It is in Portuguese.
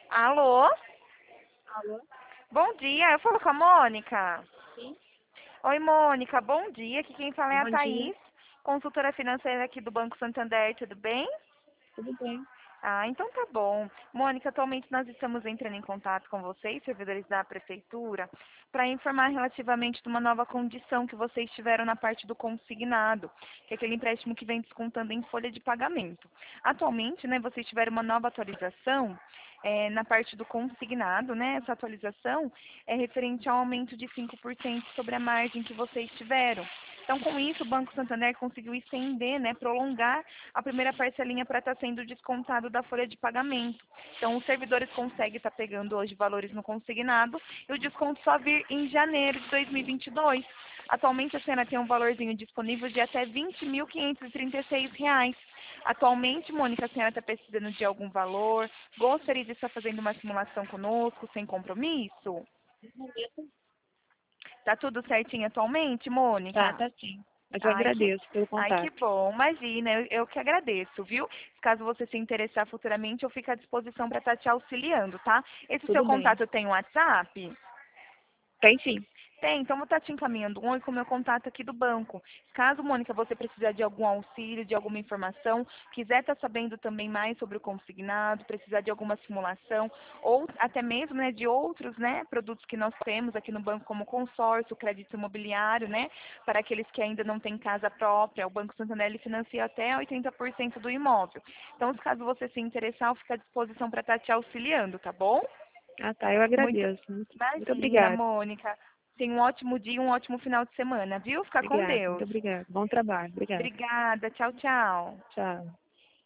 Alô? Alô? Bom dia, eu falo com a Mônica. Sim, Oi, Mônica, bom dia. Aqui quem fala é a bom dia. Thaís, consultora financeira aqui do Banco Santander, tudo bem? Tudo bem? Ah, então tá bom. Mônica, atualmente nós estamos entrando em contato com vocês, servidores da prefeitura, para informar relativamente de uma nova condição que vocês tiveram na parte do consignado, que é aquele empréstimo que vem descontando em folha de pagamento. Atualmente, né, vocês tiveram uma nova atualização na parte do consignado, né? Essa atualização é referente ao aumento de 5% sobre a margem que vocês tiveram. Então, com isso, o Banco Santander conseguiu estender, né, prolongar a primeira parcelinha para estar sendo descontado da folha de pagamento. Então, os servidores conseguem estar pegando hoje valores no consignado e o desconto só vir em janeiro de 2022. Atualmente, a senhora tem um valorzinho disponível de até R$ 20.536. Atualmente, Mônica, a senhora está precisando de algum valor? Gostaria de estar fazendo uma simulação conosco, sem compromisso? No momento, Tá tudo certinho atualmente, tá, Mônica? tá sim. Mas eu Ai, que, agradeço pelo ai, que contato. bom. Imagina, eu que agradeço, viu? Caso você se interessar futuramente, eu fico à disposição para estar te auxiliando, tá? Esse seu Tudo bem. contato tem um WhatsApp? Tem sim. Tem, então vou estar te encaminhando um com o meu contato aqui do banco. Caso, Mônica, você precisar de algum auxílio, de alguma informação, quiser estar sabendo também mais sobre o consignado, precisar de alguma simulação, ou até mesmo, né, de outros, né, produtos que nós temos aqui no banco, como consórcio, crédito imobiliário, né, para aqueles que ainda não têm casa própria, o Banco Santander ele financia até 80% do imóvel. Então, se caso você se interessar, eu fico à disposição para estar te auxiliando, tá bom? Ah, tá, eu Muito, agradeço. Muito imagina, obrigada. Mônica. Tenha um ótimo dia, um ótimo final de semana, viu? Fica com Obrigada, muito Deus. obrigada. Bom trabalho. Obrigada. Obrigada. Tchau, tchau. Tchau.